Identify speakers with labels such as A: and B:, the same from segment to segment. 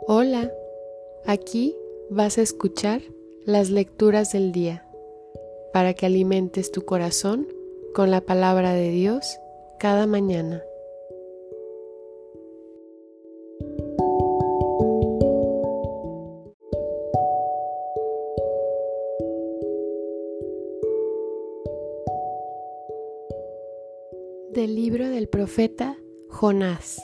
A: Hola, aquí vas a escuchar las lecturas del día para que alimentes tu corazón con la palabra de Dios cada mañana. Del libro del profeta Jonás.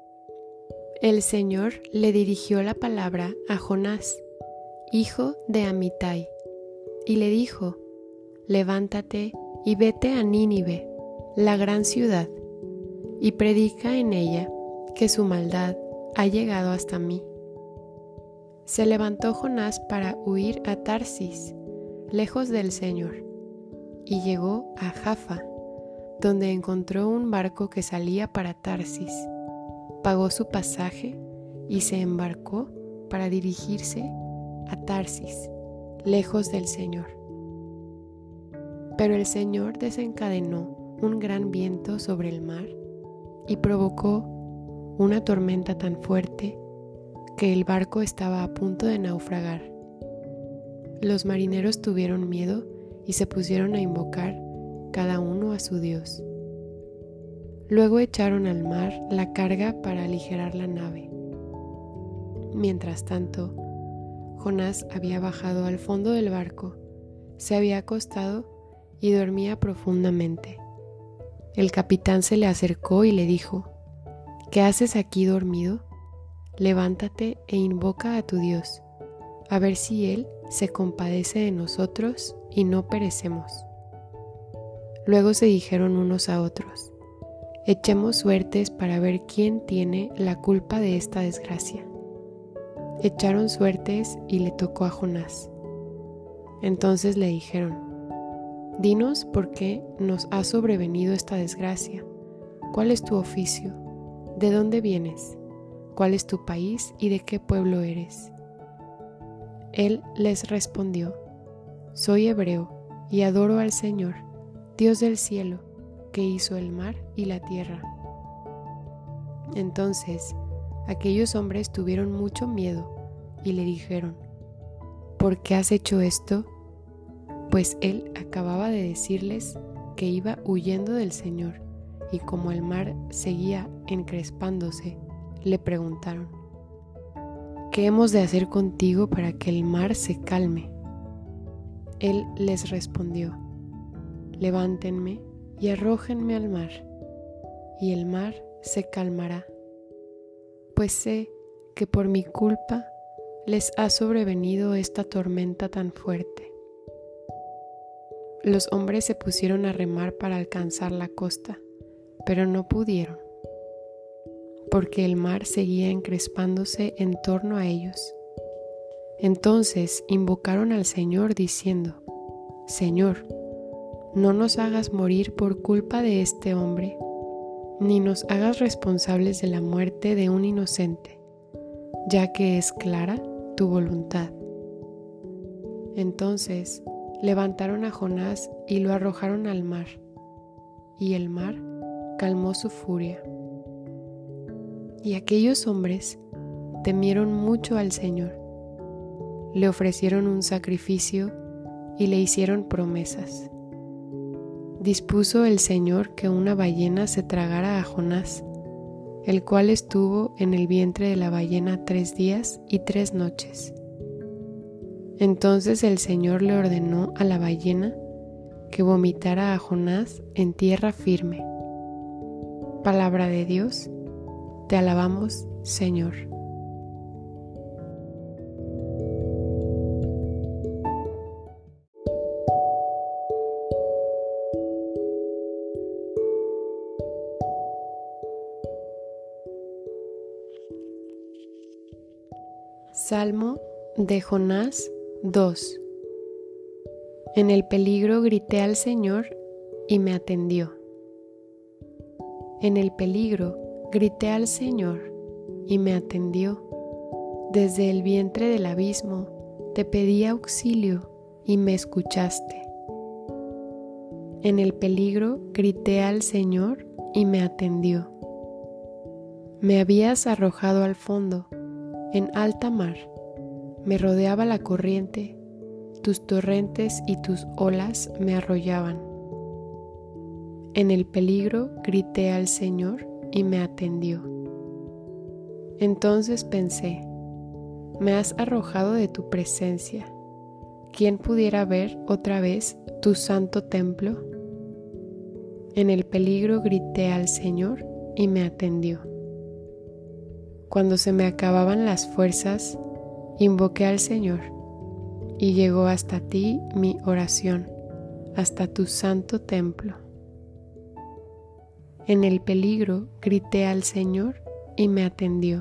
A: El Señor le dirigió la palabra a Jonás, hijo de Amitai, y le dijo: levántate y vete a Nínive, la gran ciudad, y predica en ella que su maldad ha llegado hasta mí. Se levantó Jonás para huir a Tarsis, lejos del Señor, y llegó a Jaffa, donde encontró un barco que salía para Tarsis. Pagó su pasaje y se embarcó para dirigirse a Tarsis, lejos del Señor. Pero el Señor desencadenó un gran viento sobre el mar y provocó una tormenta tan fuerte que el barco estaba a punto de naufragar. Los marineros tuvieron miedo y se pusieron a invocar cada uno a su Dios. Luego echaron al mar la carga para aligerar la nave. Mientras tanto, Jonás había bajado al fondo del barco, se había acostado y dormía profundamente. El capitán se le acercó y le dijo: ¿Qué haces aquí dormido? Levántate e invoca a tu Dios, a ver si Él se compadece de nosotros y no perecemos. Luego se dijeron unos a otros: echemos suertes para ver quién tiene la culpa de esta desgracia. Echaron suertes y le tocó a Jonás. Entonces le dijeron: dinos por qué nos ha sobrevenido esta desgracia. ¿Cuál es tu oficio? ¿De dónde vienes? ¿Cuál es tu país y de qué pueblo eres? Él les respondió: soy hebreo y adoro al Señor, Dios del cielo, que hizo el mar y la tierra. Entonces aquellos hombres tuvieron mucho miedo y le dijeron: ¿por qué has hecho esto? Pues él acababa de decirles que iba huyendo del Señor, y como el mar seguía encrespándose, le preguntaron: ¿qué hemos de hacer contigo para que el mar se calme? Él les respondió: levántenme y arrójenme al mar, y el mar se calmará, pues sé que por mi culpa les ha sobrevenido esta tormenta tan fuerte. Los hombres se pusieron a remar para alcanzar la costa, pero no pudieron, porque el mar seguía encrespándose en torno a ellos. Entonces invocaron al Señor diciendo: Señor, no nos hagas morir por culpa de este hombre, ni nos hagas responsables de la muerte de un inocente, ya que es clara tu voluntad. Entonces levantaron a Jonás y lo arrojaron al mar, y el mar calmó su furia. Y aquellos hombres temieron mucho al Señor, le ofrecieron un sacrificio y le hicieron promesas. Dispuso el Señor que una ballena se tragara a Jonás, el cual estuvo en el vientre de la ballena 3 días y 3 noches. Entonces el Señor le ordenó a la ballena que vomitara a Jonás en tierra firme. Palabra de Dios, te alabamos, Señor. Salmo de Jonás 2. En el peligro grité al Señor y me atendió. En el peligro grité al Señor y me atendió. Desde el vientre del abismo te pedí auxilio y me escuchaste. En el peligro grité al Señor y me atendió. Me habías arrojado al fondo, en alta mar. Me rodeaba la corriente, tus torrentes y tus olas me arrollaban. En el peligro grité al Señor y me atendió. Entonces pensé, me has arrojado de tu presencia. ¿Quién pudiera ver otra vez tu santo templo? En el peligro grité al Señor y me atendió. Cuando se me acababan las fuerzas, invoqué al Señor, y llegó hasta ti mi oración, hasta tu santo templo. En el peligro grité al Señor y me atendió.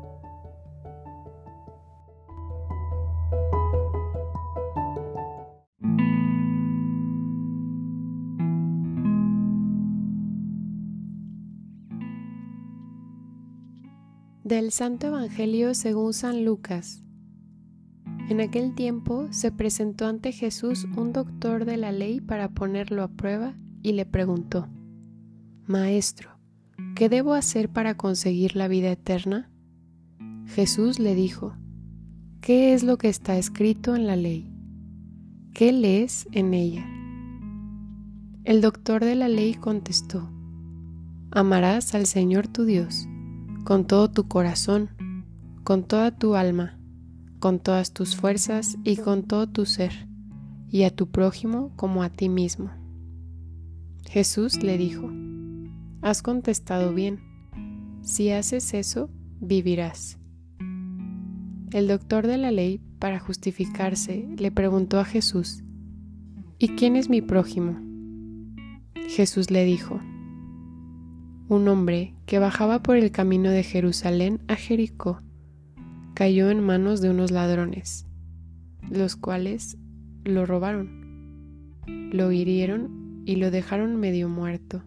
A: Del Santo Evangelio según San Lucas. En aquel tiempo se presentó ante Jesús un doctor de la ley para ponerlo a prueba y le preguntó: Maestro, ¿qué debo hacer para conseguir la vida eterna? Jesús le dijo: ¿Qué es lo que está escrito en la ley? ¿Qué lees en ella? El doctor de la ley contestó: Amarás al Señor tu Dios con todo tu corazón, con toda tu alma, con todas tus fuerzas y con todo tu ser, y a tu prójimo como a ti mismo. Jesús le dijo: Has contestado bien. Si haces eso, vivirás. El doctor de la ley, para justificarse, le preguntó a Jesús: ¿Y quién es mi prójimo? Jesús le dijo: Un hombre que bajaba por el camino de Jerusalén a Jericó cayó en manos de unos ladrones, los cuales lo robaron, lo hirieron y lo dejaron medio muerto.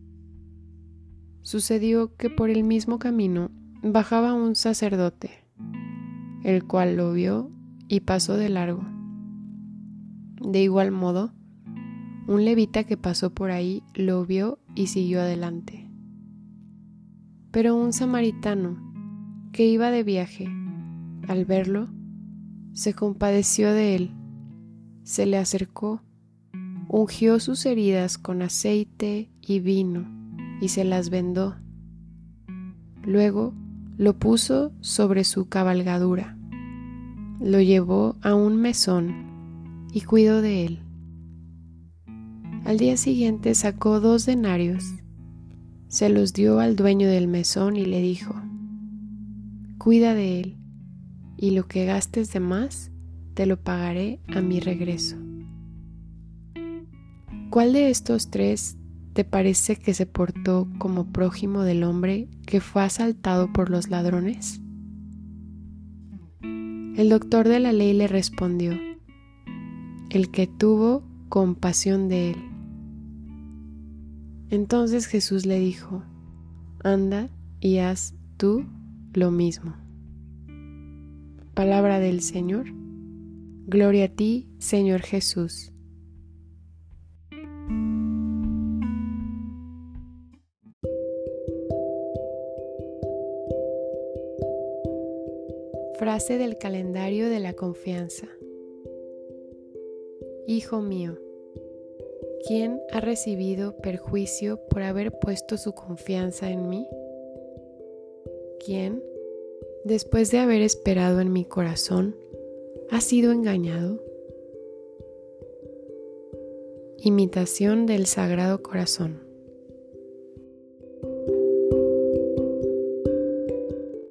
A: Sucedió que por el mismo camino bajaba un sacerdote, el cual lo vio y pasó de largo. De igual modo, un levita que pasó por ahí lo vio y siguió adelante. Pero un samaritano que iba de viaje, al verlo, se compadeció de él, se le acercó, ungió sus heridas con aceite y vino y se las vendó. Luego lo puso sobre su cabalgadura, lo llevó a un mesón y cuidó de él. Al día siguiente sacó 2 denarios, se los dio al dueño del mesón y le dijo: Cuida de él, y lo que gastes de más te lo pagaré a mi regreso. ¿Cuál de estos 3 te parece que se portó como prójimo del hombre que fue asaltado por los ladrones? El doctor de la ley le respondió: El que tuvo compasión de él. Entonces Jesús le dijo: Anda y haz tú lo mismo. Palabra del Señor. Gloria a ti, Señor Jesús. Frase del calendario de la confianza. Hijo mío, ¿quién ha recibido perjuicio por haber puesto su confianza en mí? ¿Quién, después de haber esperado en mi corazón, ha sido engañado? Imitación del Sagrado Corazón.